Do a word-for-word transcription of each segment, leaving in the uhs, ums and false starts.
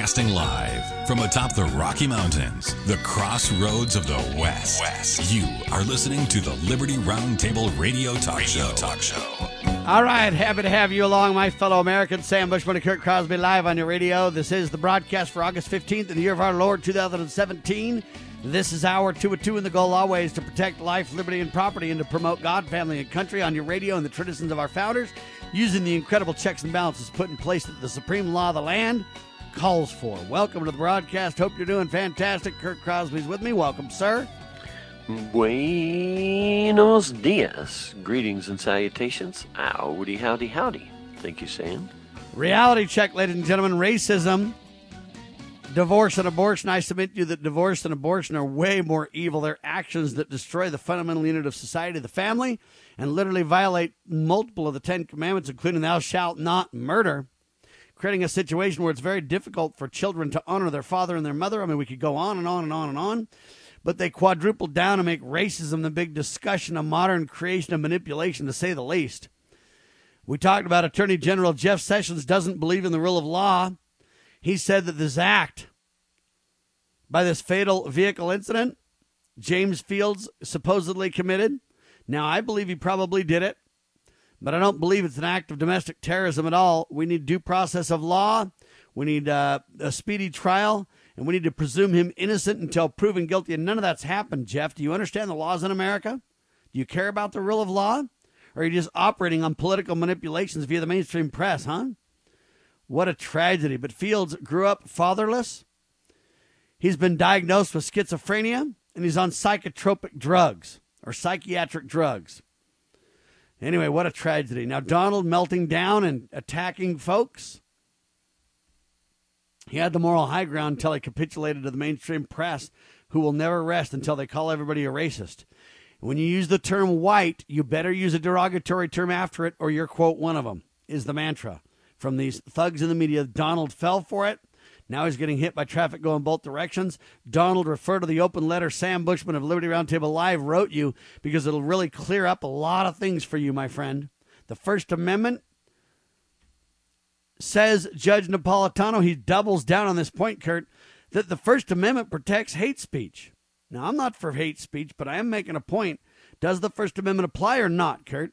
Broadcasting live from atop the Rocky Mountains, the crossroads of the West. West. You are listening to the Liberty Roundtable Radio Talk Radio Show. Talk Show. All right, happy to have you along, my fellow Americans. Sam Bushman and Kurt Crosby live on your radio. This is the broadcast for August fifteenth in the year of our Lord, two thousand seventeen. This is hour two of two, and the goal always to protect life, liberty, and property, and to promote God, family, and country on your radio and the traditions of our founders, using the incredible checks and balances put in place that the supreme law of the land calls for. Welcome to the broadcast. Hope you're doing fantastic. Kurt Crosby's with me. Welcome, sir. Buenos dias. Greetings and salutations. Howdy, howdy, howdy. Thank you, Sam. Reality check, ladies and gentlemen. Racism, divorce, and abortion. I submit to you that divorce and abortion are way more evil. They're actions that destroy the fundamental unit of society, the family, and literally violate multiple of the Ten Commandments, including thou shalt not murder, creating a situation where it's very difficult for children to honor their father and their mother. I mean, we could go on and on and on and on. But they quadrupled down to make racism the big discussion of modern creation and manipulation, to say the least. We talked about Attorney General Jeff Sessions doesn't believe in the rule of law. He said that this act, by this fatal vehicle incident, James Fields supposedly committed. Now, I believe he probably did it, but I don't believe it's an act of domestic terrorism at all. We need due process of law. We need uh, a speedy trial. And we need to presume him innocent until proven guilty. And none of that's happened, Jeff. Do you understand the laws in America? Do you care about the rule of law? Or are you just operating on political manipulations via the mainstream press, huh? What a tragedy. But Fields grew up fatherless. He's been diagnosed with schizophrenia, and he's on psychotropic drugs, or psychiatric drugs. Anyway, what a tragedy. Now, Donald melting down and attacking folks. He had the moral high ground until he capitulated to the mainstream press, who will never rest until they call everybody a racist. When you use the term white, you better use a derogatory term after it, or you're, quote, one of them, is the mantra from these thugs in the media. Donald fell for it. Now he's getting hit by traffic going both directions. Donald, refer to the open letter Sam Bushman of Liberty Roundtable Live wrote you, because it'll really clear up a lot of things for you, my friend. The First Amendment, says Judge Napolitano, he doubles down on this point, Kurt, that the First Amendment protects hate speech. Now, I'm not for hate speech, but I am making a point. Does the First Amendment apply or not, Kurt?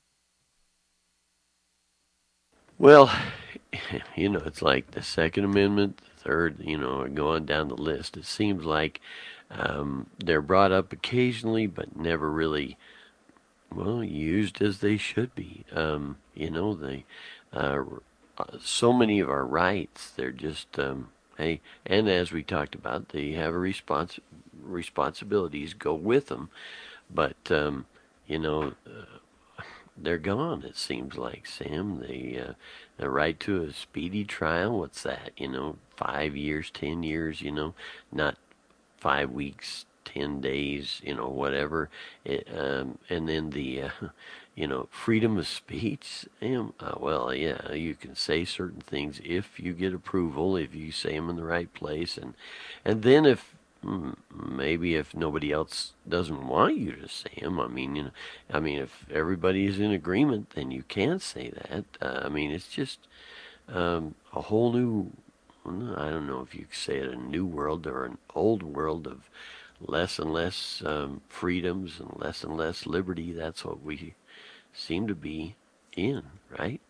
Well, you know, it's like the Second Amendment, the Third, you know, going down the list. It seems like um, they're brought up occasionally, but never really, well, used as they should be. Um, you know, they... Uh, so many of our rights, they're just, um, hey, and as we talked about, they have a respons- responsibilities go with them, but, um, you know, uh, they're gone, it seems like, Sam. They, uh, the right to a speedy trial, what's that, you know, five years, ten years, you know, not five weeks, ten days, you know, whatever, it, um, and then the, uh, you know, freedom of speech. Um, uh, well, yeah, you can say certain things if you get approval, if you say them in the right place, and and then if mm, maybe if nobody else doesn't want you to say them, I mean, you know, I mean, if everybody is in agreement, then you can say that. Uh, I mean, it's just um, a whole new. I don't know if you could say it, a new world or an old world of less and less um, freedoms and less and less liberty. That's what we seem to be in, right?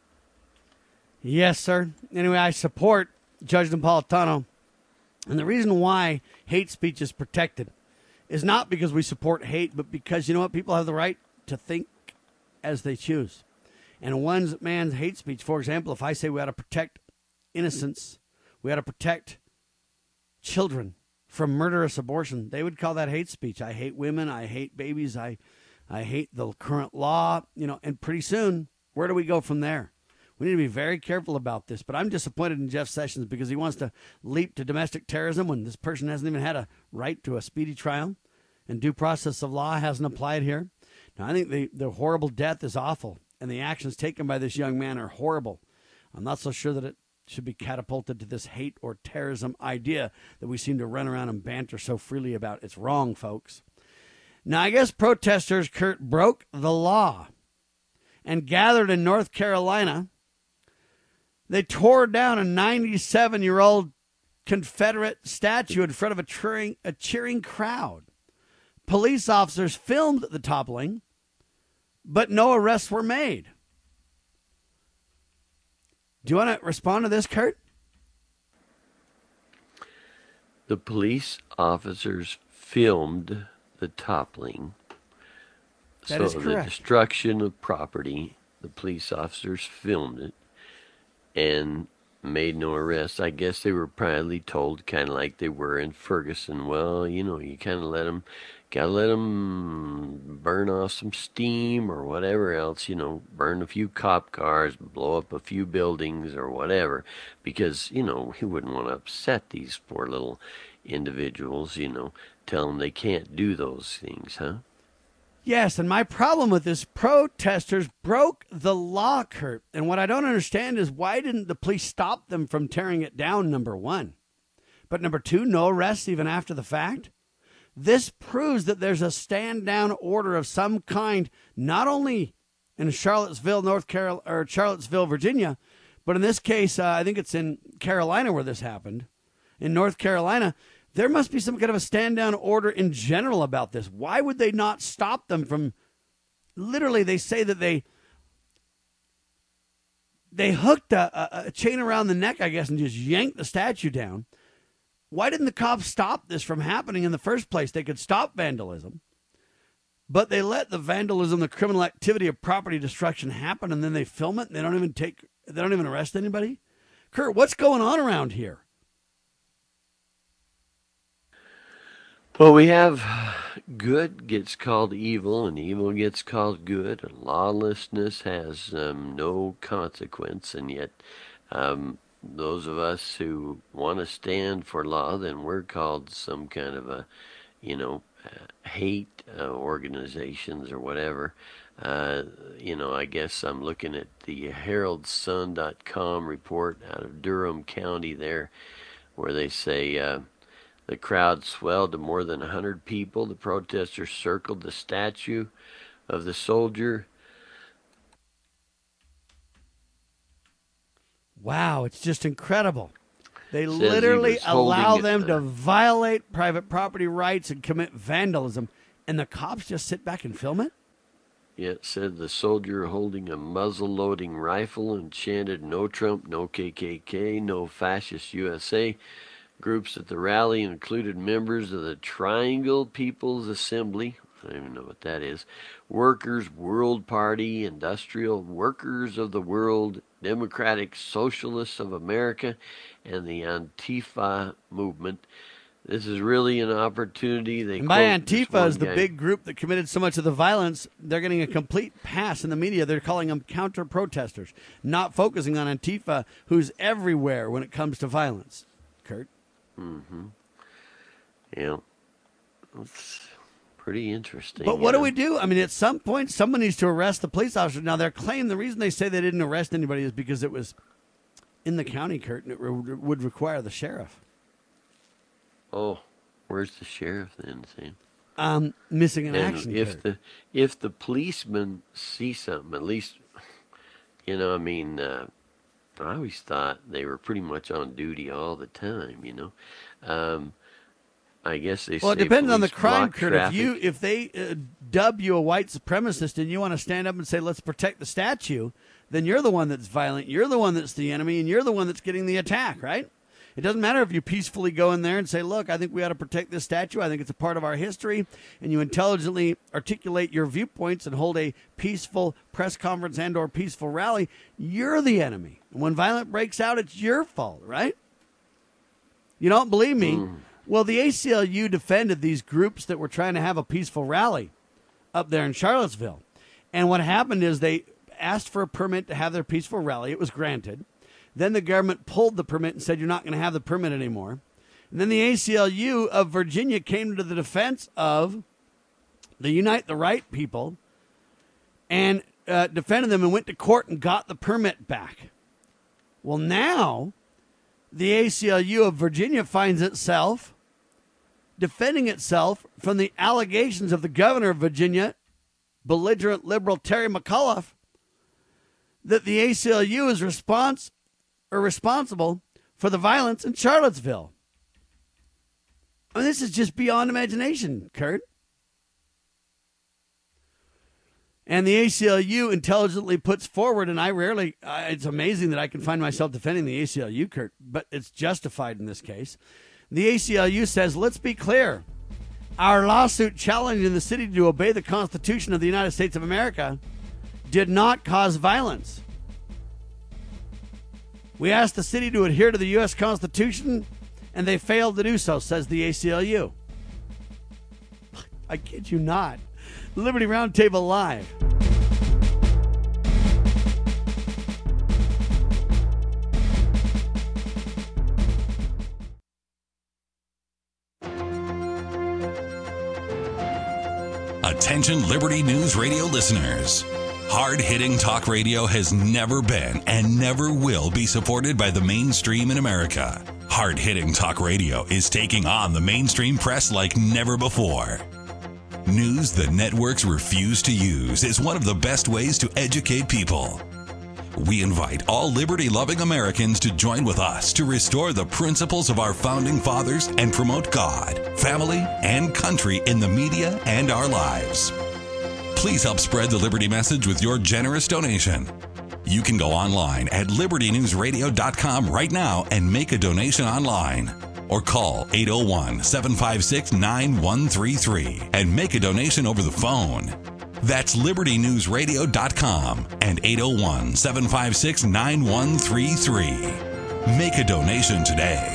Yes, sir. Anyway, I support Judge Napolitano. And the reason why hate speech is protected is not because we support hate, but because, you know what, people have the right to think as they choose. And one man's hate speech, for example, if I say we ought to protect innocence, we ought to protect children from murderous abortion, they would call that hate speech. I hate women. I hate babies. I I hate the current law, you know, and pretty soon, where do we go from there? We need to be very careful about this. But I'm disappointed in Jeff Sessions because he wants to leap to domestic terrorism when this person hasn't even had a right to a speedy trial and due process of law hasn't applied here. Now, I think the, the horrible death is awful, and the actions taken by this young man are horrible. I'm not so sure that it should be catapulted to this hate or terrorism idea that we seem to run around and banter so freely about. It's wrong, folks. Now, I guess protesters, Kurt, broke the law and gathered in North Carolina. They tore down a ninety-seven-year-old Confederate statue in front of a cheering, a cheering crowd. Police officers filmed the toppling, but no arrests were made. Do you want to respond to this, Kurt? The police officers filmed the toppling. That so is the correct. destruction of property, the police officers filmed it and made no arrests. I guess they were probably told, kind of like they were in Ferguson, well, you know, you kind of let them, gotta let them burn off some steam or whatever else, you know, burn a few cop cars, blow up a few buildings or whatever, because, you know, we wouldn't want to upset these poor little individuals, you know, tell them they can't do those things, huh? Yes, and my problem with this, protesters broke the law, Kurt. And what I don't understand is why didn't the police stop them from tearing it down, number one? But number two, no arrests even after the fact? This proves that there's a stand-down order of some kind, not only in Charlottesville, North Carolina, or Charlottesville, Virginia, but in this case, uh, I think it's in Carolina where this happened. In North Carolina, there must be some kind of a stand-down order in general about this. Why would they not stop them from, literally, they say that they they hooked a, a, a chain around the neck, I guess, and just yanked the statue down. Why didn't the cops stop this from happening in the first place? They could stop vandalism, but they let the vandalism, the criminal activity of property destruction happen, and then they film it, and they don't even take, they don't even arrest anybody? Kurt, what's going on around here? Well, we have good gets called evil and evil gets called good, and lawlessness has um, no consequence, and yet um, those of us who want to stand for law, then we're called some kind of a, you know, uh, hate uh, organizations or whatever. Uh, you know, I guess I'm looking at the herald sun dot com report out of Durham County there, where they say, uh, the crowd swelled to more than one hundred people. The protesters circled the statue of the soldier. Wow, it's just incredible. They Says literally he was holding allow it, them uh, to violate private property rights and commit vandalism, and the cops just sit back and film it? Yeah, it said the soldier holding a muzzle-loading rifle and chanted, "No Trump, no K K K, no fascist U S A." Groups at the rally included members of the Triangle People's Assembly, I don't even know what that is, Workers' World Party, Industrial Workers of the World, Democratic Socialists of America, and the Antifa movement. This is really an opportunity. They and by quote this Antifa one is the guy. big group that committed so much of the violence. They're getting a complete pass in the media. They're calling them counter-protesters, not focusing on Antifa, who's everywhere when it comes to violence. Kurt? Mm-hmm. Yeah. It's pretty interesting. But what do yeah. we do? I mean, at some point, someone needs to arrest the police officer. Now, their claim, the reason they say they didn't arrest anybody is because it was in the county, Kurt, and it re- would require the sheriff. Oh, where's the sheriff then, Sam? Um, missing in And action, if Kurt. the if the policemen see something, at least, you know, I mean, uh, I always thought they were pretty much on duty all the time, you know. Um, I guess they Well, it say depends on the police crime, block Kurt. If traffic. you if they uh, dub you a white supremacist and you want to stand up and say, let's protect the statue, then you're the one that's violent. You're the one that's the enemy, and you're the one that's getting the attack, right? It doesn't matter if you peacefully go in there and say, look, I think we ought to protect this statue. I think it's a part of our history. And you intelligently articulate your viewpoints and hold a peaceful press conference and or peaceful rally. You're the enemy. And when violence breaks out, it's your fault, right? You don't believe me? Mm. Well, the A C L U defended these groups that were trying to have a peaceful rally up there in Charlottesville. And what happened is they asked for a permit to have their peaceful rally. It was granted. Then the government pulled the permit and said, you're not going to have the permit anymore. And then the A C L U of Virginia came to the defense of the Unite the Right people and uh, defended them and went to court and got the permit back. Well, now the A C L U of Virginia finds itself defending itself from the allegations of the governor of Virginia, belligerent liberal Terry McAuliffe, that the A C L U is response or responsible for the violence in Charlottesville. I mean, this is just beyond imagination, Kurt. And the A C L U intelligently puts forward, and I rarely, uh, it's amazing that I can find myself defending the A C L U, Kurt, but it's justified in this case. The A C L U says, let's be clear. Our lawsuit challenging the city to obey the Constitution of the United States of America did not cause violence. We asked the city to adhere to the U S Constitution, and they failed to do so, says the A C L U. I kid you not. Liberty Roundtable Live. Attention Liberty News Radio listeners. Hard-hitting talk radio has never been and never will be supported by the mainstream in America. Hard-hitting talk radio is taking on the mainstream press like never before. News the networks refuse to use is one of the best ways to educate people. We invite all liberty-loving Americans to join with us to restore the principles of our founding fathers and promote God, family, and country in the media and our lives. Please help spread the Liberty message with your generous donation. You can go online at liberty news radio dot com right now and make a donation online. Or call eight oh one, seven five six, nine one three three and make a donation over the phone. That's liberty news radio dot com and eight oh one, seven five six, nine one three three. Make a donation today.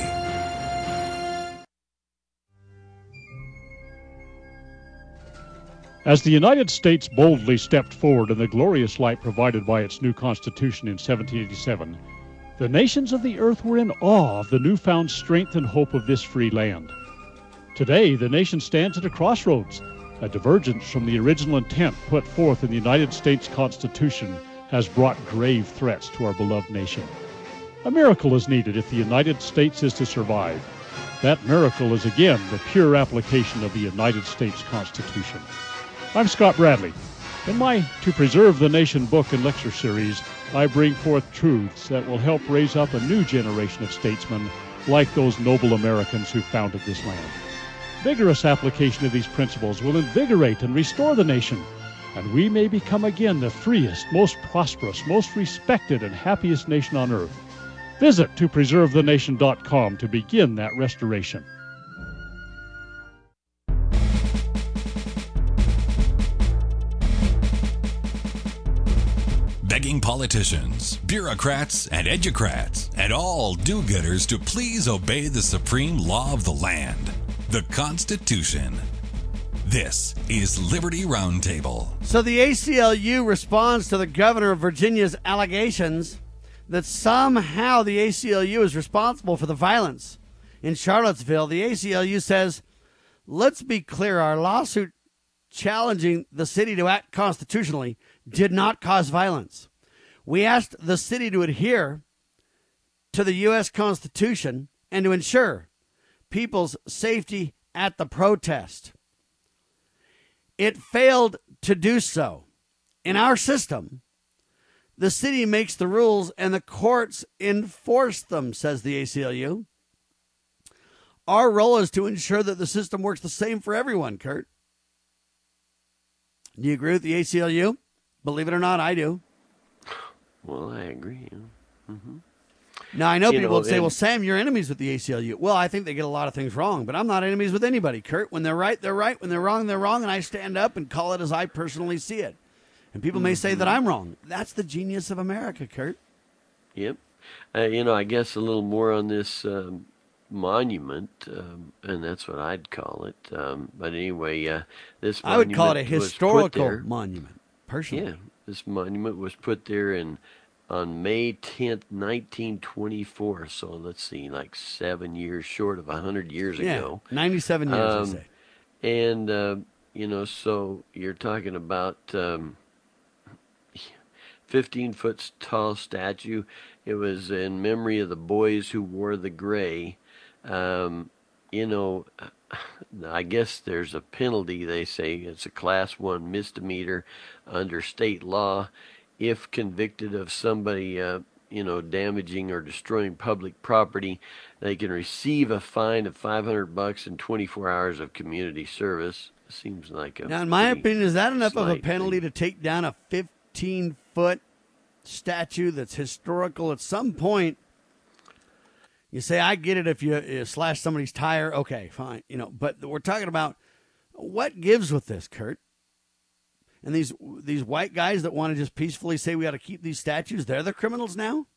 As the United States boldly stepped forward in the glorious light provided by its new Constitution in seventeen eighty-seven, the nations of the earth were in awe of the newfound strength and hope of this free land. Today, the nation stands at a crossroads. A divergence from the original intent put forth in the United States Constitution has brought grave threats to our beloved nation. A miracle is needed if the United States is to survive. That miracle is again the pure application of the United States Constitution. I'm Scott Bradley. In my To Preserve the Nation book and lecture series, I bring forth truths that will help raise up a new generation of statesmen like those noble Americans who founded this land. Vigorous application of these principles will invigorate and restore the nation, and we may become again the freest, most prosperous, most respected, and happiest nation on earth. Visit to preserve the nation dot com to begin that restoration. Begging politicians, bureaucrats, and educrats, and all do-gooders to please obey the supreme law of the land, the Constitution. This is Liberty Roundtable. So the A C L U responds to the governor of Virginia's allegations that somehow the A C L U is responsible for the violence in Charlottesville. The A C L U says, let's be clear, our lawsuit challenging the city to act constitutionally did not cause violence. We asked the city to adhere to the U S Constitution and to ensure people's safety at the protest. It failed to do so. In our system, the city makes the rules and the courts enforce them, says the A C L U. Our role is to ensure that the system works the same for everyone, Kurt. Do you agree with the A C L U? Believe it or not, I do. Well, I agree. Mm-hmm. Now, I know you people know, would say, and, well, Sam, you're enemies with the A C L U. Well, I think they get a lot of things wrong, but I'm not enemies with anybody, Kurt. When they're right, they're right. When they're wrong, they're wrong, and I stand up and call it as I personally see it. And people may say that I'm wrong. That's the genius of America, Kurt. Yep. Uh, you know, I guess a little more on this um, monument, um, and that's what I'd call it. Um, but anyway, uh, this I would call it a monument was put historical there- monument, personally. Yeah, this monument was put there in on May tenth, nineteen twenty-four. So let's see, like seven years short of a hundred years Yeah, ago. ninety-seven years, Um, I say. And uh, you know, so you're talking about um, fifteen foot tall statue. It was in memory of the boys who wore the gray. Um, you know, I guess there's a penalty. They say it's a class one misdemeanor under state law if convicted of somebody, uh, you know, damaging or destroying public property, they can receive a fine of five hundred bucks and twenty-four hours of community service. Seems like a now, in my opinion, is that enough of a slight penalty thing. to take down a fifteen-foot statue that's historical? At some point, you say, I get it if you, you slash somebody's tire. Okay, fine. You know, but we're talking about what gives with this, Kurt. And these these white guys that want to just peacefully say we got to keep these statues, they're the criminals now?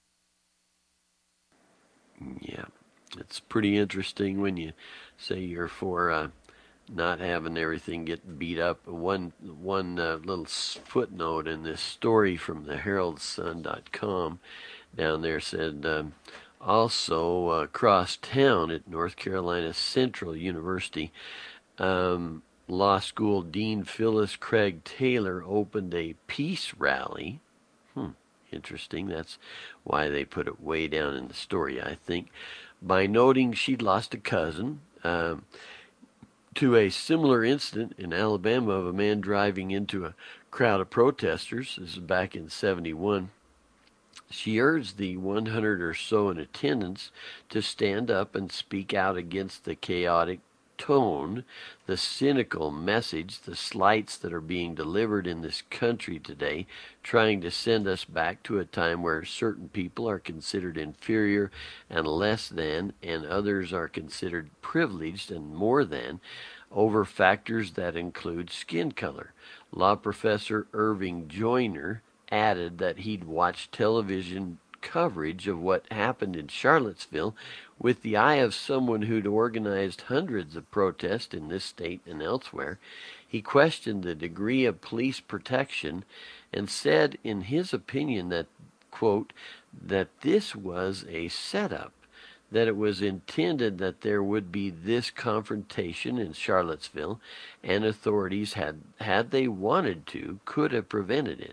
Yeah, it's pretty interesting when you say you're for uh, not having everything get beat up. One one uh, little footnote in this story from the herald sun dot com down there said, um, also uh, across town at North Carolina Central University, um, Law School Dean Phyllis Craig Taylor opened a peace rally. Hmm, interesting. That's why they put it way down in the story, I think. By noting she'd lost a cousin um, to a similar incident in Alabama of a man driving into a crowd of protesters. This is back in seventy-one. She urged the one hundred or so in attendance to stand up and speak out against the chaotic tone, the cynical message, the slights that are being delivered in this country today, trying to send us back to a time where certain people are considered inferior and less than, and others are considered privileged and more than, over factors that include skin color. Law professor Irving Joyner added that he'd watched television coverage of what happened in Charlottesville with the eye of someone who'd organized hundreds of protests in this state and elsewhere. He questioned the degree of police protection and said, in his opinion, that, quote, that this was a setup, that it was intended that there would be this confrontation in Charlottesville, and authorities, had had they wanted to, could have prevented it.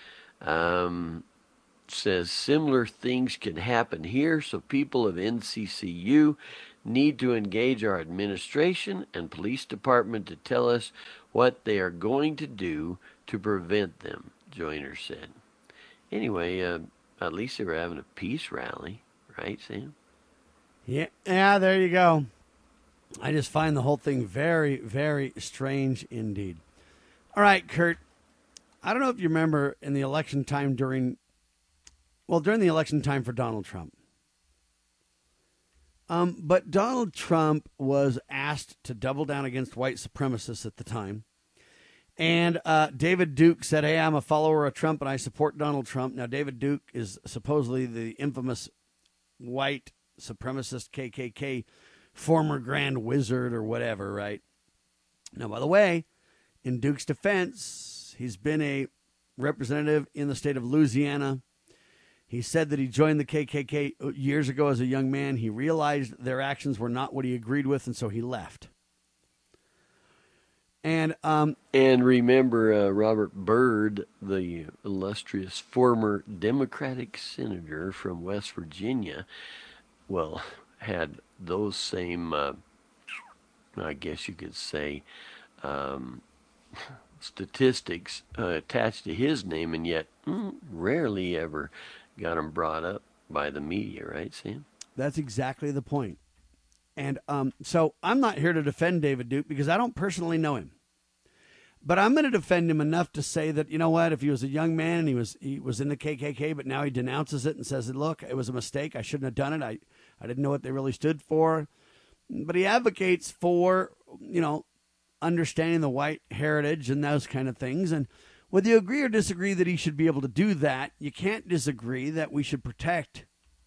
Um... says similar things can happen here, so people of N C C U need to engage our administration and police department to tell us what they are going to do to prevent them, Joyner said. Anyway, uh, at least they were having a peace rally, right, Sam? Yeah, yeah, there you go. I just find the whole thing very, very strange indeed. All right, Kurt, I don't know if you remember in the election time during Well, during the election time for Donald Trump. Um, but Donald Trump was asked to double down against white supremacists at the time. And uh, David Duke said, hey, I'm a follower of Trump and I support Donald Trump. Now, David Duke is supposedly the infamous white supremacist K K K former grand wizard or whatever, right? Now, by the way, in Duke's defense, he's been a representative in the state of Louisiana. He said that he joined the K K K years ago as a young man. He realized their actions were not what he agreed with, and so he left. And um, and remember, uh, Robert Byrd, the illustrious former Democratic senator from West Virginia, well, had those same, uh, I guess you could say, um, statistics uh, attached to his name, and yet mm, rarely ever got him brought up by the media, right, Sam? That's exactly the point. And um, so I'm not here to defend David Duke because I don't personally know him. But I'm going to defend him enough to say that, you know what, if he was a young man and he was he was in the K K K, but now he denounces it and says, look, it was a mistake. I shouldn't have done it. I, I didn't know what they really stood for. But he advocates for, you know, understanding the white heritage and those kind of things. And whether you agree or disagree that he should be able to do that, you can't disagree that we should protect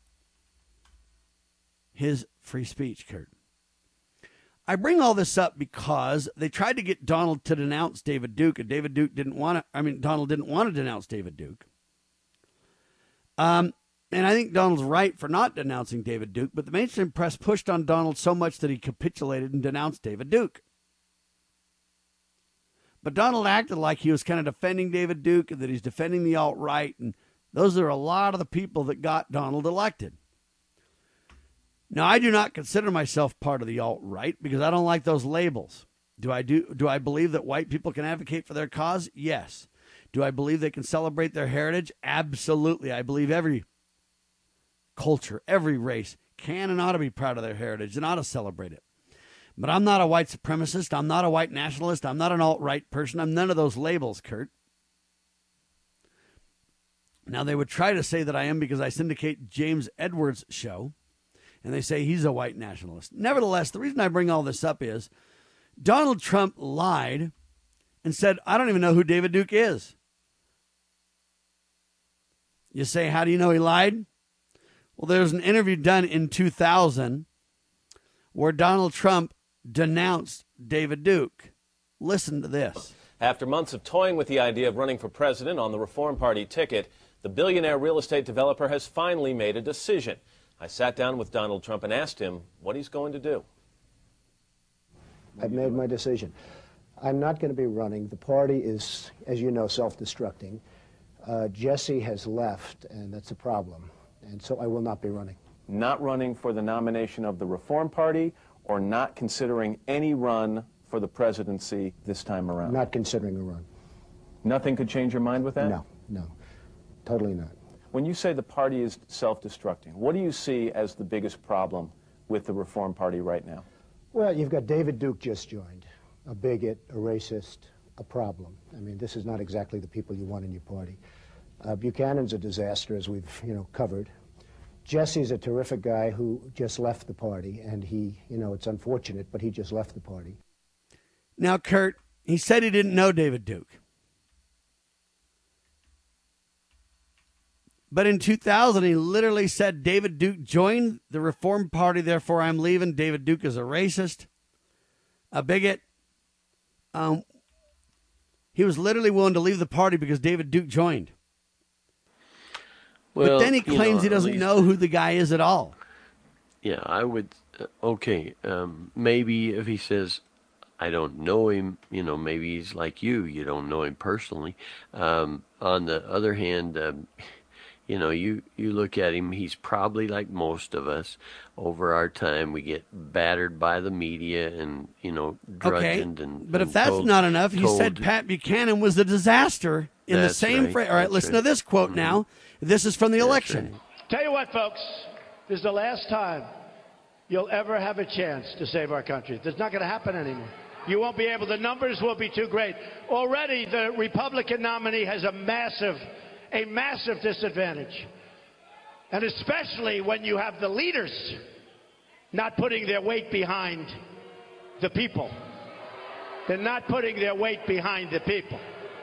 his free speech, Kurt. I bring all this up because they tried to get Donald to denounce David Duke, and David Duke didn't want to, I mean, Donald didn't want to denounce David Duke. Um, and I think Donald's right for not denouncing David Duke, but the mainstream press pushed on Donald so much that he capitulated and denounced David Duke. But Donald acted like he was kind of defending David Duke and that he's defending the alt-right. And those are a lot of the people that got Donald elected. Now, I do not consider myself part of the alt-right because I don't like those labels. Do I do? Do I believe that white people can advocate for their cause? Yes. Do I believe they can celebrate their heritage? Absolutely. I believe every culture, every race can and ought to be proud of their heritage and ought to celebrate it. But I'm not a white supremacist. I'm not a white nationalist. I'm not an alt-right person. I'm none of those labels, Kurt. Now, they would try to say that I am because I syndicate James Edwards' show, and they say he's a white nationalist. Nevertheless, the reason I bring all this up is Donald Trump lied and said, I don't even know who David Duke is. You say, how do you know he lied? Well, there was an interview done in two thousand where Donald Trump denounced David Duke. Listen to this. After months of toying with the idea of running for president on the Reform Party ticket, the billionaire real estate developer has finally made a decision. I sat down with Donald Trump and asked him what he's going to do. I've made my decision. I'm not going to be running. The party is, as you know, self-destructing. Uh, Jesse has left, and that's a problem. And so I will not be running. Not running for the nomination of the Reform Party, or not considering any run for the presidency this time around? Not considering a run. Nothing could change your mind with that? No, no, totally not. When you say the party is self-destructing, what do you see as the biggest problem with the Reform Party right now? Well, you've got David Duke just joined, a bigot, a racist, a problem. I mean, this is not exactly the people you want in your party. Uh, Buchanan's a disaster, as we've, you know, covered. Jesse's a terrific guy who just left the party, and he, you know, it's unfortunate, but he just left the party. Now, Kurt, he said he didn't know David Duke. But in two thousand, he literally said David Duke joined the Reform Party, therefore I'm leaving. David Duke is a racist, a bigot. Um, he was literally willing to leave the party because David Duke joined. Well, but then he claims you know, he doesn't least, know who the guy is at all. Yeah, I would, uh, okay, um, maybe if he says, I don't know him, you know, maybe he's like you, you don't know him personally. Um, on the other hand, um, you know, you, you look at him, he's probably like most of us. Over our time, we get battered by the media and, you know, drudgeoned. Okay, and but and if that's told, not enough, he told, said Pat Buchanan was a disaster in the same right, phrase. All right, listen right. to this quote mm-hmm. now. This is from the that's election. Right. Tell you what, folks, this is the last time you'll ever have a chance to save our country. It's not going to happen anymore. You won't be able. The numbers will be too great. Already, the Republican nominee has a massive, a massive disadvantage. And especially when you have the leaders not putting their weight behind the people. They're not putting their weight behind the people.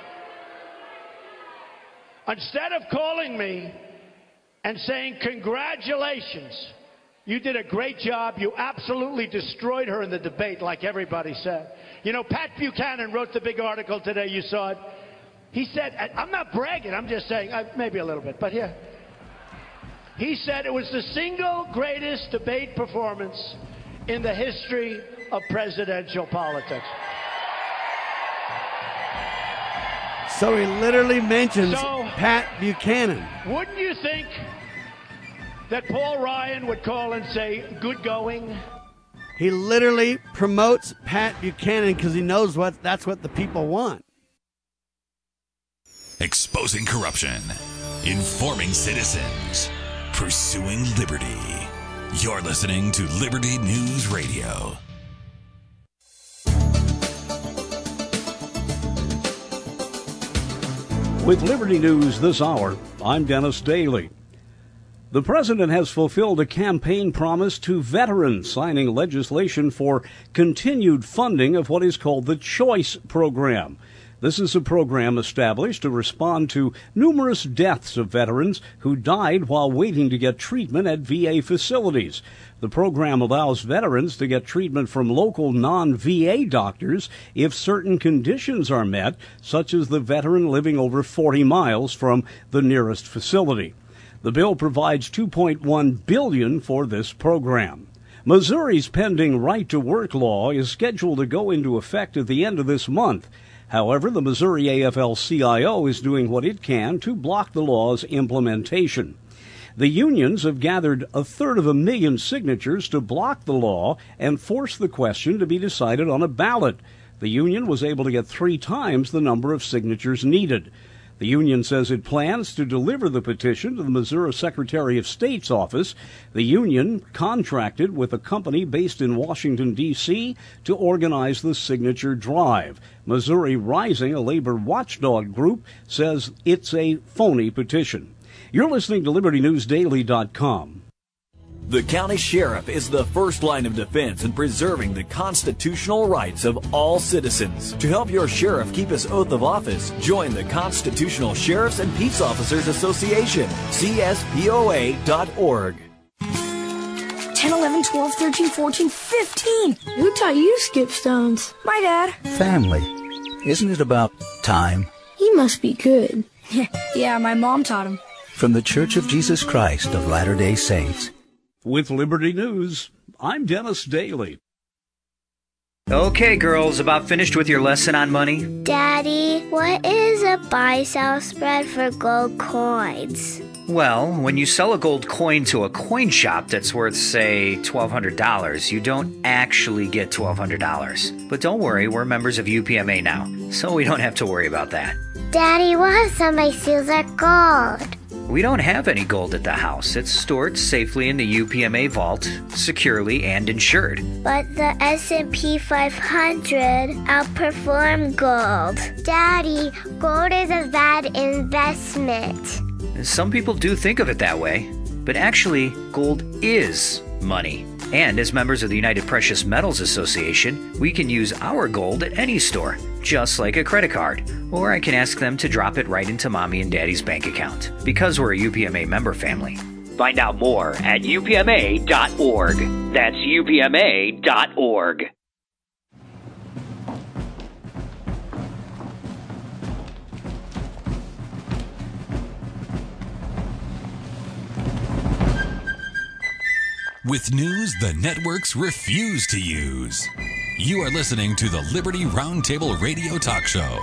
Instead of calling me and saying, congratulations, you did a great job, you absolutely destroyed her in the debate, like everybody said. You know, Pat Buchanan wrote the big article today, you saw it. He said, I'm not bragging, I'm just saying, uh, maybe a little bit, but yeah. He said it was the single greatest debate performance in the history of presidential politics. So he literally mentions so, Pat Buchanan. Wouldn't you think that Paul Ryan would call and say, good going? He literally promotes Pat Buchanan because he knows what that's what the people want. Exposing corruption, informing citizens, pursuing liberty. You're listening to Liberty News Radio. With Liberty News this hour, I'm Dennis Daly. The president has fulfilled a campaign promise to veterans, signing legislation for continued funding of what is called the CHOICE program. This is a program established to respond to numerous deaths of veterans who died while waiting to get treatment at V A facilities. The program allows veterans to get treatment from local non-V A doctors if certain conditions are met, such as the veteran living over forty miles from the nearest facility. The bill provides two point one billion dollars for this program. Missouri's pending right-to-work law is scheduled to go into effect at the end of this month. However, the Missouri A F L C I O is doing what it can to block the law's implementation. The unions have gathered a third of a million signatures to block the law and force the question to be decided on a ballot. The union was able to get three times the number of signatures needed. The union says it plans to deliver the petition to the Missouri Secretary of State's office. The union contracted with a company based in Washington, D C to organize the signature drive. Missouri Rising, a labor watchdog group, says it's a phony petition. You're listening to Liberty News Daily dot com. The county sheriff is the first line of defense in preserving the constitutional rights of all citizens. To help your sheriff keep his oath of office, join the Constitutional Sheriffs and Peace Officers Association, C S P O A dot org. ten, eleven, twelve, thirteen, fourteen, fifteen. Who taught you to skip stones? My dad. Family. Isn't it about time? He must be good. Yeah, my mom taught him. From the Church of Jesus Christ of Latter-day Saints. With Liberty News, I'm Dennis Daly. Okay, girls, about finished with your lesson on money? Daddy, what is a buy-sell spread for gold coins? Well, when you sell a gold coin to a coin shop that's worth, say, twelve hundred dollars, you don't actually get twelve hundred dollars. But don't worry, we're members of U P M A now, so we don't have to worry about that. Daddy, what if some of my seals are gold? We don't have any gold at the house. It's stored safely in the U P M A vault, securely and insured. But the S and P five hundred outperformed gold. Daddy, gold is a bad investment. Some people do think of it that way, but actually, gold is money. And as members of the United Precious Metals Association, we can use our gold at any store, just like a credit card. Or I can ask them to drop it right into Mommy and Daddy's bank account, because we're a U P M A member family. Find out more at U P M A dot org. That's U P M A dot org. With news the networks refuse to use. You are listening to the Liberty Roundtable Radio Talk Show.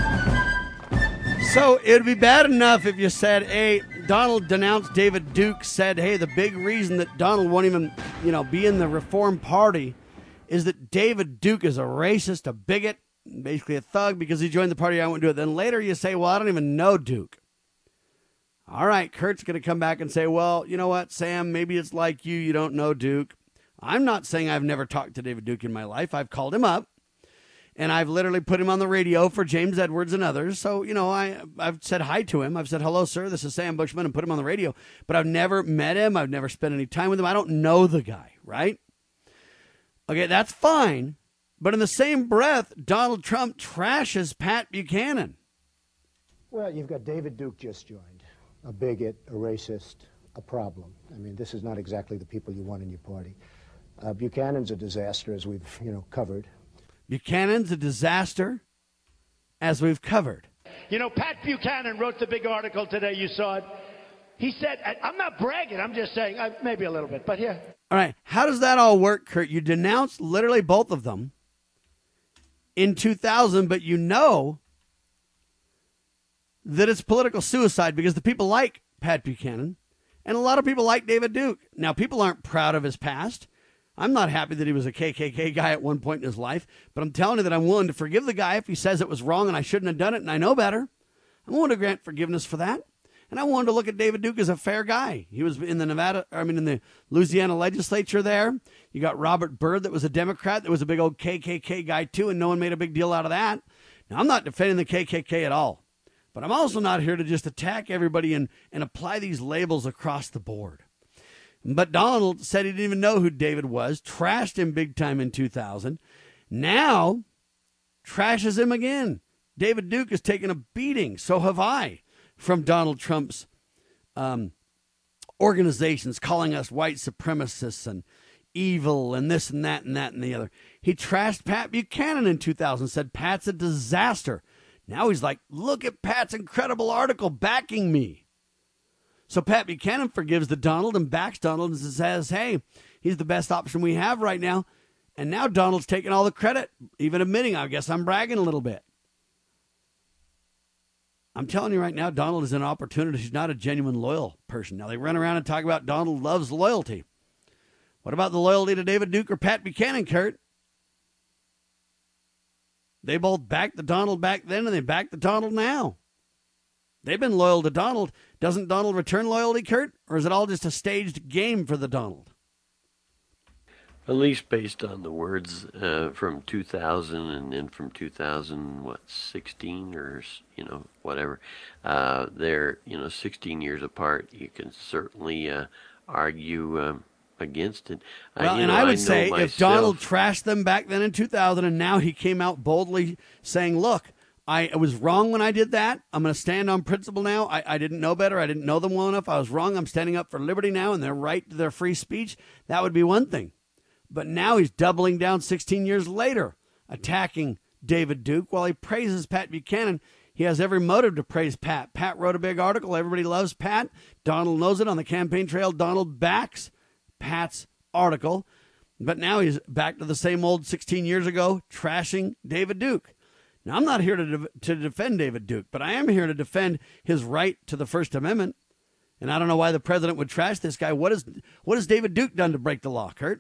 So it would be bad enough if you said, hey, Donald denounced David Duke, said, hey, the big reason that Donald won't even, you know, be in the Reform Party is that David Duke is a racist, a bigot, basically a thug because he joined the party. I won't do it. Then later you say, well, I don't even know Duke. All right, Kurt's going to come back and say, well, you know what, Sam, maybe it's like you. You don't know Duke. I'm not saying I've never talked to David Duke in my life. I've called him up, and I've literally put him on the radio for James Edwards and others. So, you know, I, I've said hi to him. I've said, hello, sir, this is Sam Bushman, and put him on the radio. But I've never met him. I've never spent any time with him. I don't know the guy, right? Okay, that's fine. But in the same breath, Donald Trump trashes Pat Buchanan. Well, you've got David Duke just joined. A bigot, a racist, a problem. I mean, this is not exactly the people you want in your party. Uh, Buchanan's a disaster, as we've, you know, covered. Buchanan's a disaster, as we've covered. You know, Pat Buchanan wrote the big article today. You saw it. He said, I'm not bragging. I'm just saying, uh, maybe a little bit, but yeah. All right. How does that all work, Kurt? You denounced literally both of them in two thousand, but you know that it's political suicide because the people like Pat Buchanan and a lot of people like David Duke. Now, people aren't proud of his past. I'm not happy that he was a K K K guy at one point in his life, but I'm telling you that I'm willing to forgive the guy if he says it was wrong and I shouldn't have done it and I know better. I'm willing to grant forgiveness for that. And I wanted to look at David Duke as a fair guy. He was in the Nevada, I mean, in the Louisiana legislature there. You got Robert Byrd that was a Democrat that was a big old K K K guy too, and no one made a big deal out of that. Now, I'm not defending the K K K at all. But I'm also not here to just attack everybody and, and apply these labels across the board. But Donald said he didn't even know who David was, trashed him big time in two thousand. Now, trashes him again. David Duke has taken a beating, so have I, from Donald Trump's um, organizations calling us white supremacists and evil and this and that and that and the other. He trashed Pat Buchanan in two thousand, said Pat's a disaster. Now he's like, look at Pat's incredible article backing me. So Pat Buchanan forgives the Donald and backs Donald and says, hey, he's the best option we have right now. And now Donald's taking all the credit, even admitting, I guess I'm bragging a little bit. I'm telling you right now, Donald is an opportunist. He's not a genuine loyal person. Now they run around and talk about Donald loves loyalty. What about the loyalty to David Duke or Pat Buchanan, Kurt? They both backed the Donald back then, and they back the Donald now. They've been loyal to Donald. Doesn't Donald return loyalty, Kurt? Or is it all just a staged game for the Donald? At least based on the words uh, from two thousand and then from two thousand, what, sixteen or, you know, whatever. Uh, they're, you know, sixteen years apart. You can certainly uh, argue um, against it. Well, uh, and know, I would I say myself, if Donald trashed them back then in two thousand and now he came out boldly saying, look, I was wrong when I did that. I'm going to stand on principle now. I, I didn't know better. I didn't know them well enough. I was wrong. I'm standing up for liberty now and their right to their free speech. That would be one thing. But now he's doubling down sixteen years later, attacking David Duke while he praises Pat Buchanan. He has every motive to praise Pat. Pat wrote a big article. Everybody loves Pat. Donald knows it on the campaign trail. Donald backs Pat's article. But now he's back to the same old sixteen years ago, trashing David Duke. Now, I'm not here to, de- to defend David Duke, but I am here to defend his right to the First Amendment. And I don't know why the president would trash this guy. What is, what has David Duke done to break the law, Kurt?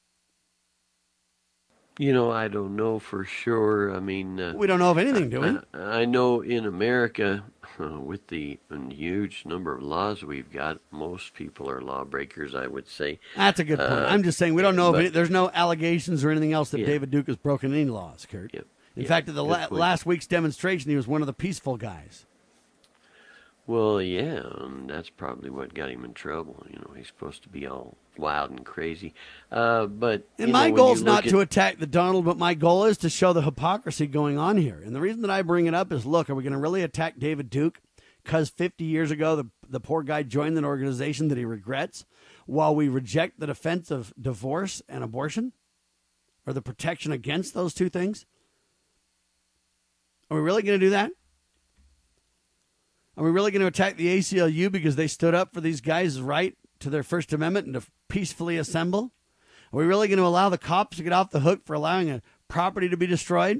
You know, I don't know for sure. I mean... Uh, we don't know of anything, do we? I, I know in America, uh, with the huge number of laws we've got, most people are lawbreakers, I would say. That's a good point. Uh, I'm just saying we don't know but, if any, there's no allegations or anything else that yeah. David Duke has broken any laws, Kurt. Yep. In yep. fact, at the la- point. last week's demonstration, he was one of the peaceful guys. Well, yeah, and that's probably what got him in trouble. You know, he's supposed to be all wild and crazy. Uh, but And you my know, goal is when you not look to at, attack the Donald, but my goal is to show the hypocrisy going on here. And the reason that I bring it up is, look, are we going to really attack David Duke because fifty years ago the, the poor guy joined an organization that he regrets while we reject the defense of divorce and abortion or the protection against those two things? Are we really going to do that? Are we really going to attack the A C L U because they stood up for these guys' right to their First Amendment and to peacefully assemble? Are we really going to allow the cops to get off the hook for allowing a property to be destroyed?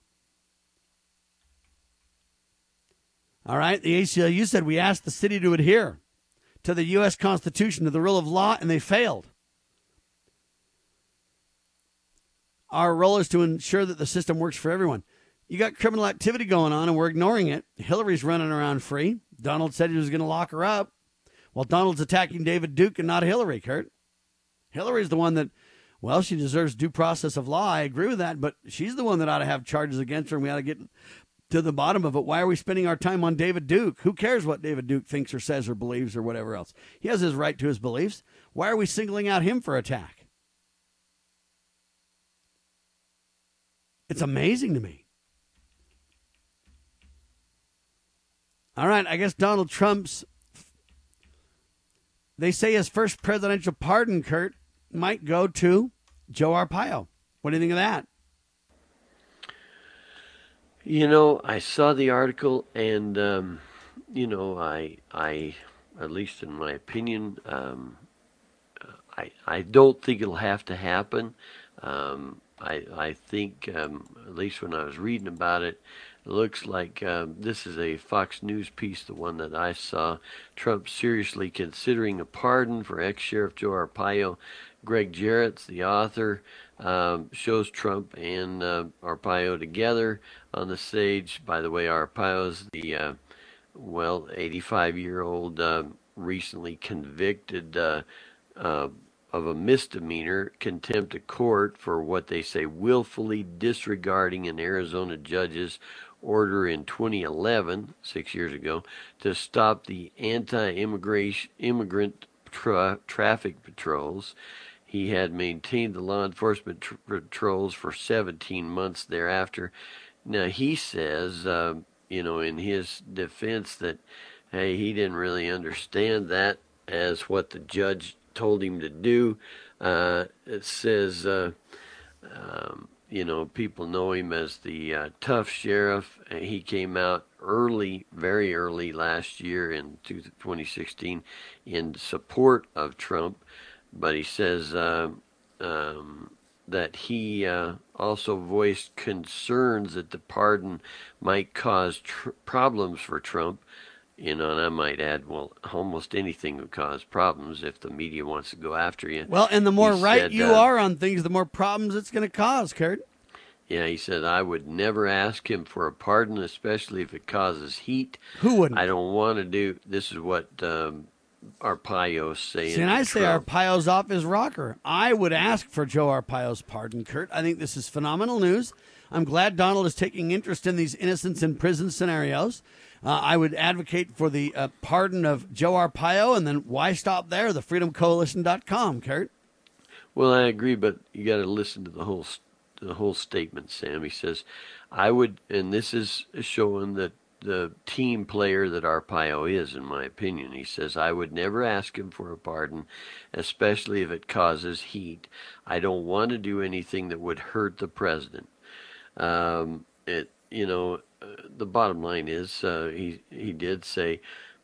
All right, the A C L U said we asked the city to adhere to the U S Constitution, to the rule of law, and they failed. Our role is to ensure that the system works for everyone. You got criminal activity going on, and we're ignoring it. Hillary's running around free. Donald said he was going to lock her up. Well, Donald's attacking David Duke and not Hillary, Kurt. Hillary's the one that, well, she deserves due process of law. I agree with that, but she's the one that ought to have charges against her, and we ought to get to the bottom of it. Why are we spending our time on David Duke? Who cares what David Duke thinks or says or believes or whatever else? He has his right to his beliefs. Why are we singling out him for attack? It's amazing to me. All right, I guess Donald Trump's, they say his first presidential pardon, Kurt, might go to Joe Arpaio. What do you think of that? You know, I saw the article, and um, you know, I, I, at least in my opinion, um, I, I don't think it'll have to happen. Um, I, I think, um, at least when I was reading about it, it looks like uh, this is a Fox News piece, the one that I saw. Trump seriously considering a pardon for ex-Sheriff Joe Arpaio. Greg Jarrett's the author, um, shows Trump and uh, Arpaio together on the stage. By the way, Arpaio's the, uh, well, eighty-five-year-old uh, recently convicted uh, uh, of a misdemeanor, contempt of court for what they say willfully disregarding an Arizona judge's order in twenty eleven, six years ago, to stop the anti-immigration immigrant tra- traffic patrols. He had maintained the law enforcement tr- patrols for seventeen months thereafter. Now, he says, uh, you know, in his defense that, hey, he didn't really understand that as what the judge told him to do. Uh, it says, uh, um, you know, people know him as the uh, tough sheriff. He came out early, very early last year in twenty sixteen in support of Trump. But he says uh, um, that he uh, also voiced concerns that the pardon might cause tr- problems for Trump. You know, and I might add, well, almost anything would cause problems if the media wants to go after you. Well, and the more He right said, you uh, are on things, the more problems it's going to cause, Kurt. Yeah, he said, I would never ask him for a pardon, especially if it causes heat. Who wouldn't? I don't want to do, this is what um, Arpaio's saying. See, and I say Trump. Arpaio's off his rocker. I would ask for Joe Arpaio's pardon, Kurt. I think this is phenomenal news. I'm glad Donald is taking interest in these innocents in prison scenarios. Uh, I would advocate for the uh, pardon of Joe Arpaio, and then why stop there? the freedom coalition dot com, Kurt. Well, I agree, but you got to listen to the whole st- the whole statement, Sam. He says, I would, and this is showing that the team player that Arpaio is, in my opinion. He says, I would never ask him for a pardon, especially if it causes heat. I don't want to do anything that would hurt the president. Um, it, you know, uh, the bottom line is, uh, he, he did say,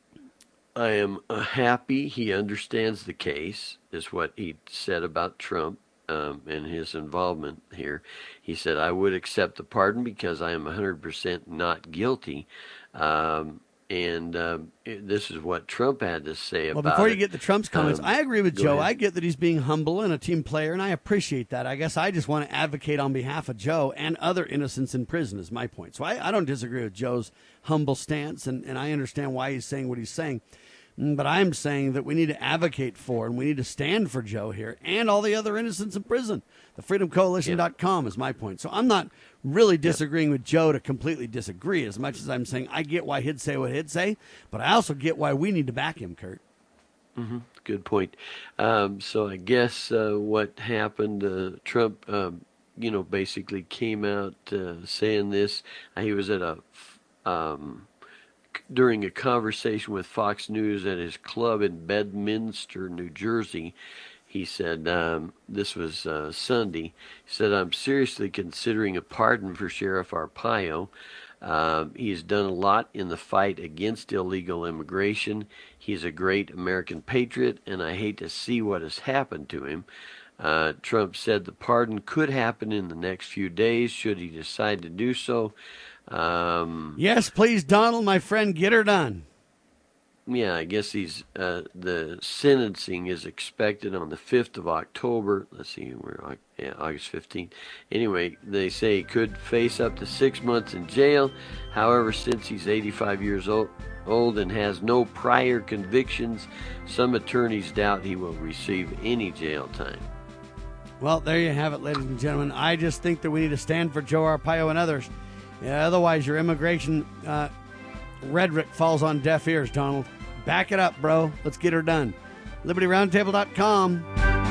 I am uh, happy he understands the case, is what he said about Trump. Um, and his involvement here. He said, I would accept the pardon because I am one hundred percent not guilty. Um, and um, it, this is what Trump had to say well, about it. Well, before you get to Trump's comments, um, I agree with go Joe. ahead. I get that he's being humble and a team player, and I appreciate that. I guess I just want to advocate on behalf of Joe and other innocents in prison is my point. So I, I don't disagree with Joe's humble stance, and, and I understand why he's saying what he's saying. But I'm saying that we need to advocate for and we need to stand for Joe here and all the other innocents in prison. the freedom coalition dot com is my point. So I'm not really disagreeing with Joe to completely disagree as much as I'm saying I get why he'd say what he'd say, but I also get why we need to back him, Kurt. Mm-hmm. Good point. Um, so I guess uh, what happened, uh, Trump, um, you know, basically came out uh, saying this. Uh, he was at a... Um, during a conversation with Fox News at his club in Bedminster, New Jersey. He said, um, this was uh, Sunday, he said, I'm seriously considering a pardon for Sheriff Arpaio. Um, he's done a lot in the fight against illegal immigration. He's a great American patriot, and I hate to see what has happened to him. Uh, Trump said the pardon could happen in the next few days should he decide to do so. Um, yes, please, Donald, my friend, get her done. Yeah, I guess he's uh, the sentencing is expected on the fifth of October. Let's see, we're yeah, August fifteenth. Anyway, they say he could face up to six months in jail. However, since he's eighty-five years old, old and has no prior convictions, some attorneys doubt he will receive any jail time. Well, there you have it, ladies and gentlemen. I just think that we need to stand for Joe Arpaio and others. Yeah, otherwise, your immigration uh, rhetoric falls on deaf ears, Donald. Back it up, bro. Let's get her done. Liberty Roundtable dot com.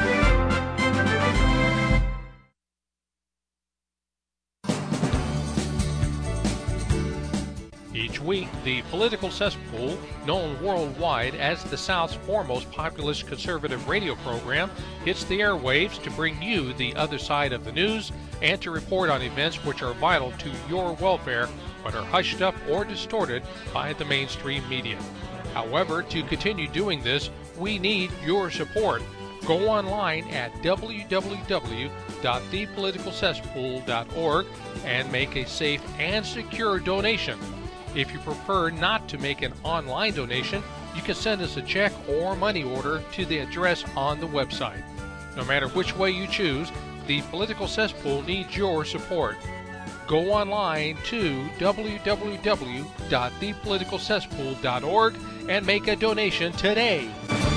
Each week, the Political Cesspool, known worldwide as the South's foremost populist conservative radio program, hits the airwaves to bring you the other side of the news and to report on events which are vital to your welfare but are hushed up or distorted by the mainstream media. However, to continue doing this, we need your support. Go online at w w w dot the political cesspool dot org and make a safe and secure donation. If you prefer not to make an online donation, you can send us a check or money order to the address on the website. No matter which way you choose, the Political Cesspool needs your support. Go online to w w w dot the political cesspool dot org and make a donation today.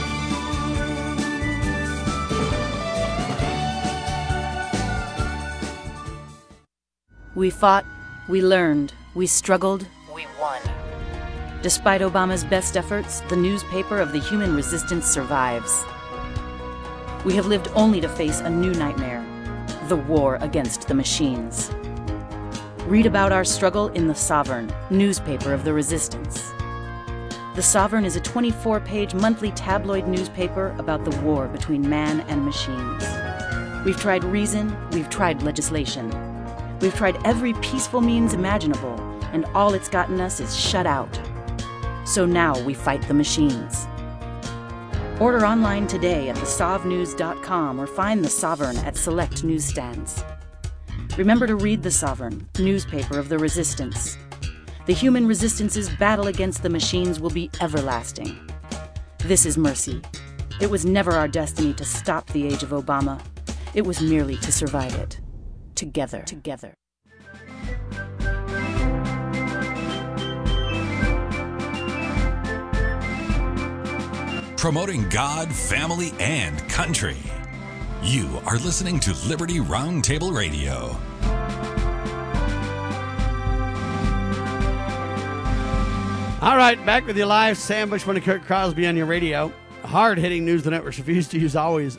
We fought, we learned, we struggled, we won. Despite Obama's best efforts, the newspaper of the human resistance survives. We have lived only to face a new nightmare, the war against the machines. Read about our struggle in The Sovereign, newspaper of the resistance. The Sovereign is a twenty-four page monthly tabloid newspaper about the war between man and machines. We've tried reason, we've tried legislation. We've tried every peaceful means imaginable, and all it's gotten us is shut out. So now we fight the machines. Order online today at the sov news dot com or find The Sovereign at select newsstands. Remember to read The Sovereign, newspaper of the resistance. The human resistance's battle against the machines will be everlasting. This is mercy. It was never our destiny to stop the age of Obama. It was merely to survive it. Together. Together. promoting God, family, and country. You are listening to Liberty Roundtable Radio. All right, back with you live. Sam Bushman and Kurt Crosby on your radio. Hard-hitting news the networks refuse to use always.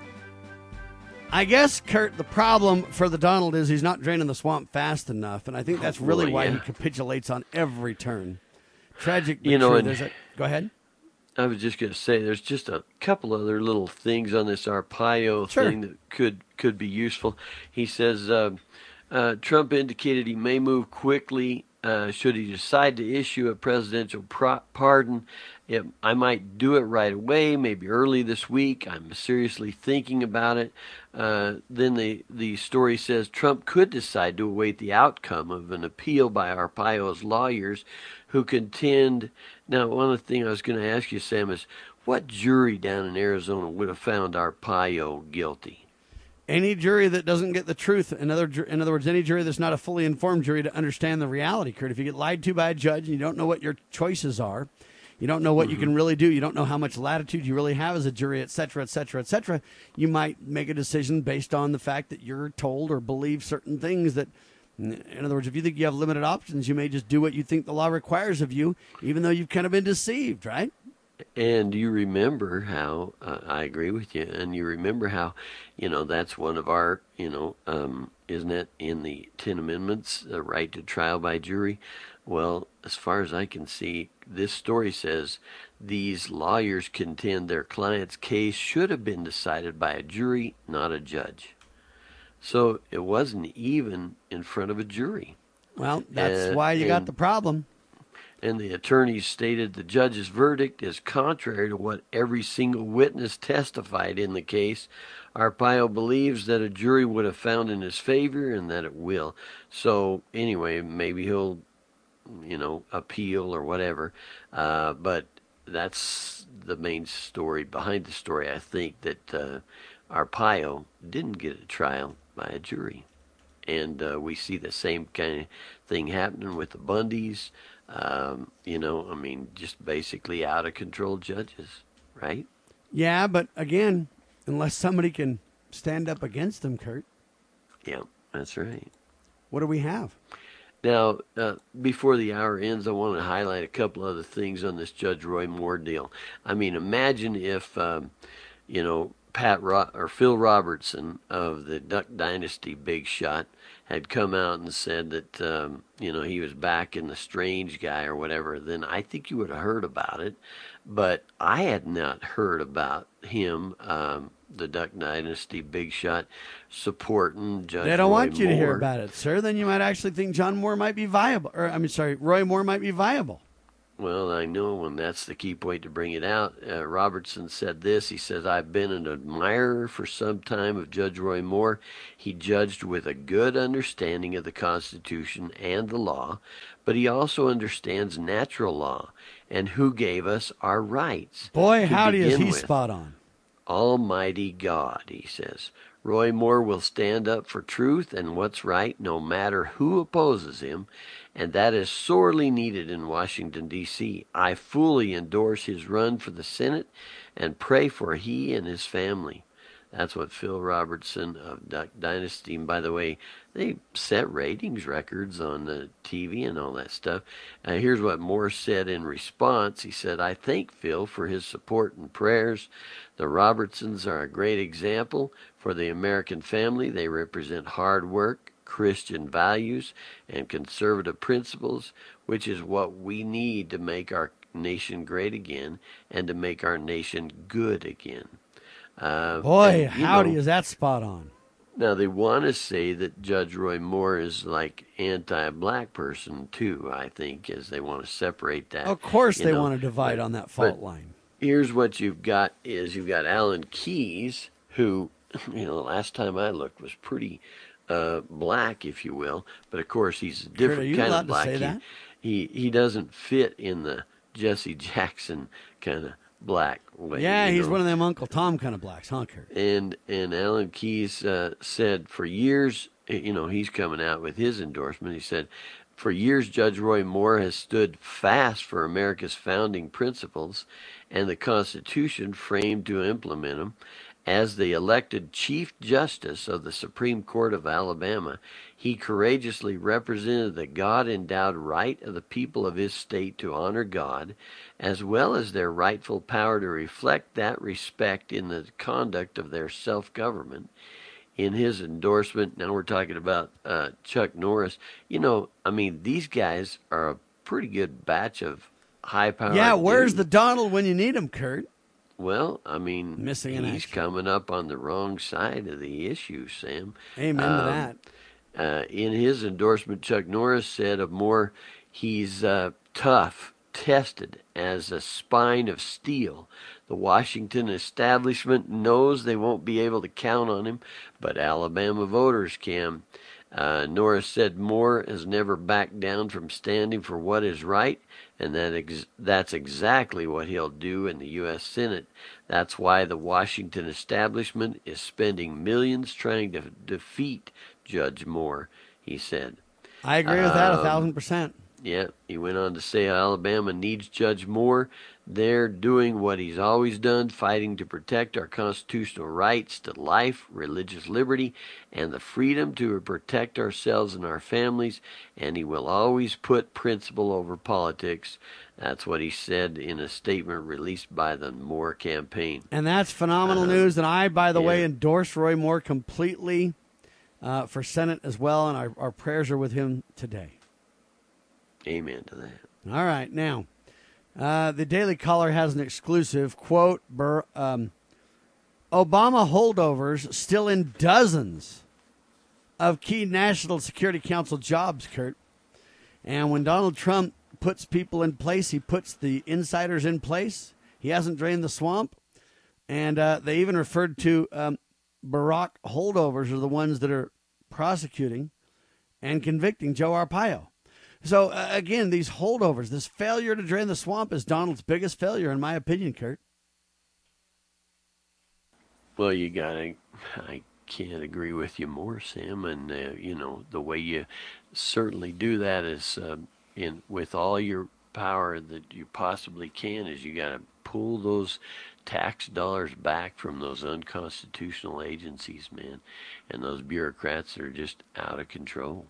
I guess, Kurt, the problem for the Donald is he's not draining the swamp fast enough, and I think that's really well, why yeah. he capitulates on every turn. Tragic, but you know, true. and There's a, go ahead. I was just going to say, there's just a couple other little things on this Arpaio Sure. thing that could could be useful. He says uh, uh, Trump indicated he may move quickly uh, should he decide to issue a presidential pro- pardon. It, I might do it right away, maybe early this week. I'm seriously thinking about it. Uh, then the, the story says Trump could decide to await the outcome of an appeal by Arpaio's lawyers who contend. Now, one of the things I was going to ask you, Sam, is what jury down in Arizona would have found Arpaio guilty? Any jury that doesn't get the truth, in other, in other words, any jury that's not a fully informed jury to understand the reality, Kurt. If you get lied to by a judge and you don't know what your choices are, you don't know what mm-hmm. you can really do, you don't know how much latitude you really have as a jury, et cetera, et cetera, et cetera, you might make a decision based on the fact that you're told or believe certain things that, in other words, if you think you have limited options, you may just do what you think the law requires of you, even though you've kind of been deceived, right? And you remember how, uh, I agree with you, and you remember how, you know, that's one of our, you know, um, isn't it, in the Ten Amendments, the right to trial by jury? Well, as far as I can see, this story says these lawyers contend their client's case should have been decided by a jury, not a judge. So it wasn't even in front of a jury. Well, that's uh, why you and, got the problem. And the attorneys stated the judge's verdict is contrary to what every single witness testified in the case. Arpaio believes that a jury would have found in his favor and that it will. So anyway, maybe he'll, you know, appeal or whatever. Uh, but that's the main story behind the story. I think that uh, Arpaio didn't get a trial by a jury. And uh, we see the same kind of thing happening with the Bundys. Um, you know, I mean, just basically out of control judges, right? Yeah, but again, unless somebody can stand up against them, Kurt. Yeah, that's right. What do we have? Now, uh, before the hour ends, I want to highlight a couple other things on this Judge Roy Moore deal. I mean, imagine if, um, you know, Pat Ro- or Phil Robertson of the Duck Dynasty Big Shot had come out and said that, um, you know, he was back in the Strange Guy or whatever, then I think you would have heard about it. But I had not heard about him, um, the Duck Dynasty Big Shot, supporting Judge Roy Moore. They don't want you to hear about it, sir. Then you might actually think John Moore might be viable. Or, I mean, sorry, Roy Moore might be viable. Well, I know, and that's the key point to bring it out. Uh, Robertson said this. He says, I've been an admirer for some time of Judge Roy Moore. He judged with a good understanding of the Constitution and the law, but he also understands natural law and who gave us our rights. Boy, howdy is he spot on. Almighty God, he says. Roy Moore will stand up for truth and what's right no matter who opposes him, and that is sorely needed in Washington, D C I fully endorse his run for the Senate and pray for he and his family. That's what Phil Robertson of Duck Dynasty, and by the way, they set ratings records on the T V and all that stuff. Uh, here's what Moore said in response. He said, I thank Phil for his support and prayers. The Robertsons are a great example for the American family. They represent hard work, Christian values, and conservative principles, which is what we need to make our nation great again and to make our nation good again. Uh, Boy, and, howdy know, is that spot on. Now, they want to say that Judge Roy Moore is like anti-black person, too, I think, as they want to separate that. Of course you they know. want to divide but, on that fault but line. Here's what you've got is you've got Alan Keyes, who, you know, the last time I looked was pretty uh, black, if you will. But, of course, he's a different Kurt, are you kind allowed of black. to say that? He, he, he doesn't fit in the Jesse Jackson kind of black way. Yeah, he's know? one of them Uncle Tom kind of blacks, huh, Kurt? And and Alan Keyes uh, said, for years, you know, he's coming out with his endorsement. He said, for years, Judge Roy Moore has stood fast for America's founding principles and the Constitution framed to implement them. As the elected Chief Justice of the Supreme Court of Alabama, he courageously represented the God-endowed right of the people of his state to honor God, as well as their rightful power to reflect that respect in the conduct of their self-government. In his endorsement, now we're talking about uh, Chuck Norris, you know, I mean, these guys are a pretty good batch of high-powered Yeah, where's dudes. the Donald when you need him, Kurt? Well, I mean, Missing in he's action. coming up on the wrong side of the issue, Sam. Amen to that. Uh, in his endorsement, Chuck Norris said of Moore, he's uh, tough, tested as a spine of steel. The Washington establishment knows they won't be able to count on him, but Alabama voters can. Uh, Norris said Moore has never backed down from standing for what is right, and that ex- that's exactly what he'll do in the U S Senate. That's why the Washington establishment is spending millions trying to defeat Judge Moore, he said. I agree with that a Um, thousand percent. Yeah, he went on to say Alabama needs Judge Moore. They're doing what he's always done, fighting to protect our constitutional rights to life, religious liberty, and the freedom to protect ourselves and our families, and he will always put principle over politics. That's what he said in a statement released by the Moore campaign. And that's phenomenal Um, news. And I, by the yeah. way, endorse Roy Moore completely uh, for Senate as well, and our, our prayers are with him today. Amen to that. All right, now, uh, the Daily Caller has an exclusive quote, Bur- um, Obama holdovers still in dozens of key National Security Council jobs, Kurt. And when Donald Trump puts people in place, he puts the insiders in place. He hasn't drained the swamp. And uh, they even referred to um, Barack holdovers are the ones that are prosecuting and convicting Joe Arpaio. So, uh, again, these holdovers, this failure to drain the swamp is Donald's biggest failure, in my opinion, Kurt. Well, you gotta, I can't agree with you more, Sam. And, uh, you know, the way you certainly do that is uh, in with all your power that you possibly can is you gotta pull those tax dollars back from those unconstitutional agencies, man. And those bureaucrats are just out of control.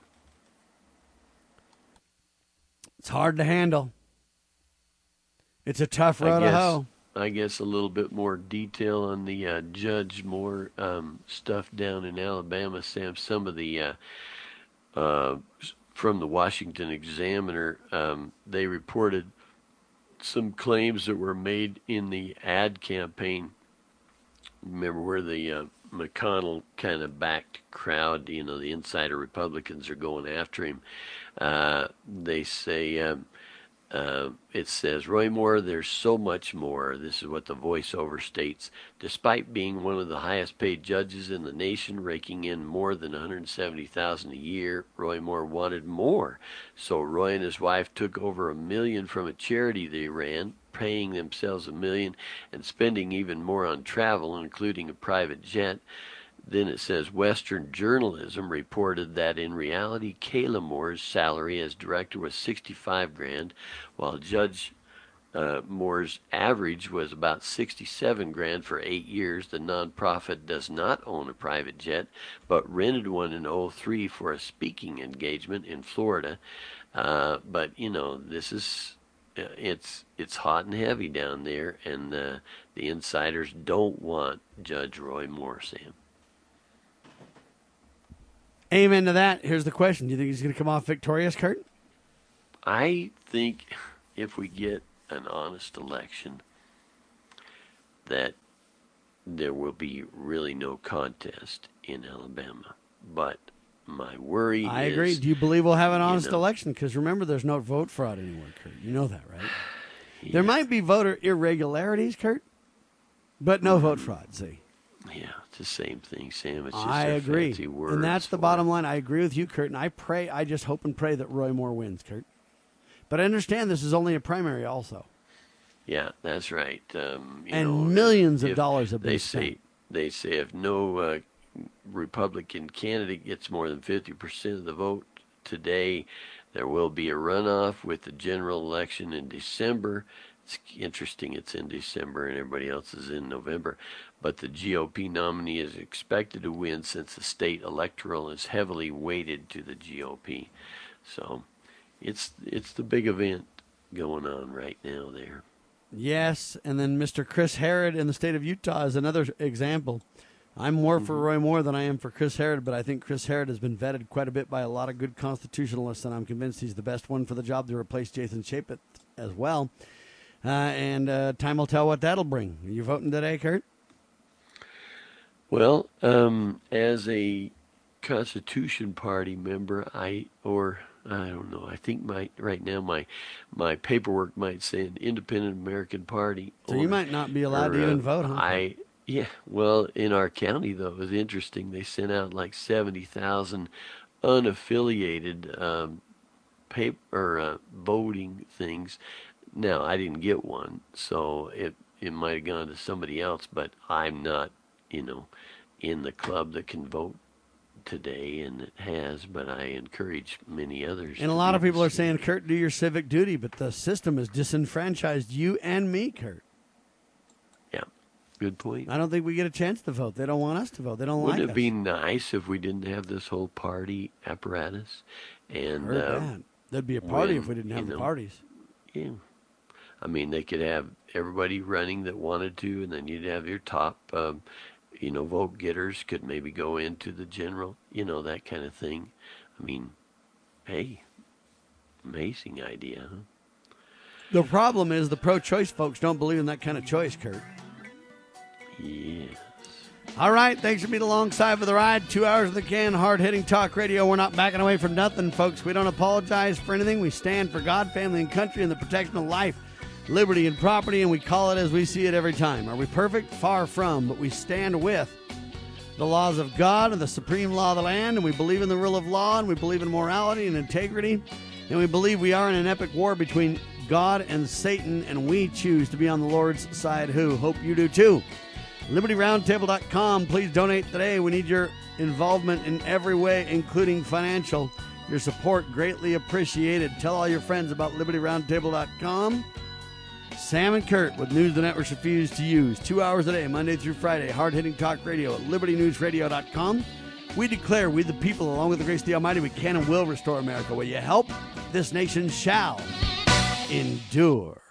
It's hard to handle. It's a tough road I to guess, hoe. I guess a little bit more detail on the uh, Judge Moore um, stuff down in Alabama, Sam. Some of the, uh, uh, from the Washington Examiner, um, they reported some claims that were made in the ad campaign. Remember where the uh, McConnell kind of backed crowd, you know, the insider Republicans are going after him. Uh, they say, um, uh, it says, Roy Moore, there's so much more. This is what the voiceover states. Despite being one of the highest paid judges in the nation, raking in more than one hundred seventy thousand dollars a year, Roy Moore wanted more. So Roy and his wife took over a million from a charity they ran, paying themselves a million and spending even more on travel, including a private jet. Then it says Western Journalism reported that in reality, Kayla Moore's salary as director was sixty-five grand, while Judge uh, Moore's average was about sixty-seven grand for eight years. The nonprofit does not own a private jet, but rented one in oh three for a speaking engagement in Florida. Uh, but you know, this is it's it's hot and heavy down there, and uh, the insiders don't want Judge Roy Moore, Sam. Amen to that. Here's the question. Do you think he's going to come off victorious, Kurt? I think if we get an honest election, that there will be really no contest in Alabama. But my worry I is... agree. Do you believe we'll have an honest you know, election? Because remember, there's no vote fraud anymore, Kurt. You know that, right? Yeah. There might be voter irregularities, Kurt, but no vote fraud, see? Yeah, it's the same thing, Sam. It's just I their agree. fancy words And that's the for bottom it. line. I agree with you, Kurt, and I pray, I just hope and pray that Roy Moore wins, Kurt. But I understand this is only a primary also. Yeah, that's right. Um, you And know, millions of if dollars have been they spent. say they say if no uh, Republican candidate gets more than fifty percent of the vote today. There will be a runoff with the general election in December. It's interesting it's in December and everybody else is in November. But the G O P nominee is expected to win since the state electoral is heavily weighted to the G O P. So it's it's the big event going on right now there. Yes, and then Mister Chris Herrod in the state of Utah is another example. I'm more for Roy Moore than I am for Chris Herrod, but I think Chris Herrod has been vetted quite a bit by a lot of good constitutionalists, and I'm convinced he's the best one for the job to replace Jason Chaput as well. Uh, and uh, time will tell what that'll bring. Are you voting today, Kurt? Well, um, as a Constitution Party member, I or I don't know. I think my right now my my paperwork might say an Independent American Party. So or, you might not be allowed or, to even uh, vote, huh? I yeah. Well, in our county though, it was interesting. They sent out like seventy thousand unaffiliated um, paper or uh, voting things. Now I didn't get one, so it it might have gone to somebody else. But I'm not, you know, in the club that can vote today, and it has, but I encourage many others. And a lot of people are saying, Kurt, do your civic duty, but the system has disenfranchised you and me, Kurt. Yeah, good point. I don't think we get a chance to vote. They don't want us to vote. They don't Wouldn't like it us. be nice if we didn't have this whole party apparatus? And Heard uh, that. There'd be a party when, if we didn't have you the know, parties. Yeah. I mean, they could have everybody running that wanted to, and then you'd have your top um, you know, vote getters could maybe go into the general, you know, that kind of thing. I mean, hey, amazing idea, huh? The problem is the pro-choice folks don't believe in that kind of choice, Kurt. Yes. All right, thanks for being alongside for the ride. Two hours of the can, hard-hitting talk radio. We're not backing away from nothing, folks. We don't apologize for anything. We stand for God, family, and country, and the protection of life, liberty, and property, and we call it as we see it every time. Are we perfect? Far from, but we stand with the laws of God and the supreme law of the land, and we believe in the rule of law, and we believe in morality and integrity, and we believe we are in an epic war between God and Satan, and we choose to be on the Lord's side. Who? Hope you do too. Liberty Roundtable dot com. Please donate today. We need your involvement in every way, including financial. Your support greatly appreciated. Tell all your friends about Liberty Roundtable dot com. Sam and Kurt with news the networks refuse to use. Two hours a day, Monday through Friday. Hard-hitting talk radio at Liberty News Radio dot com. We declare, we the people, along with the grace of the Almighty, we can and will restore America. Will you help? This nation shall endure.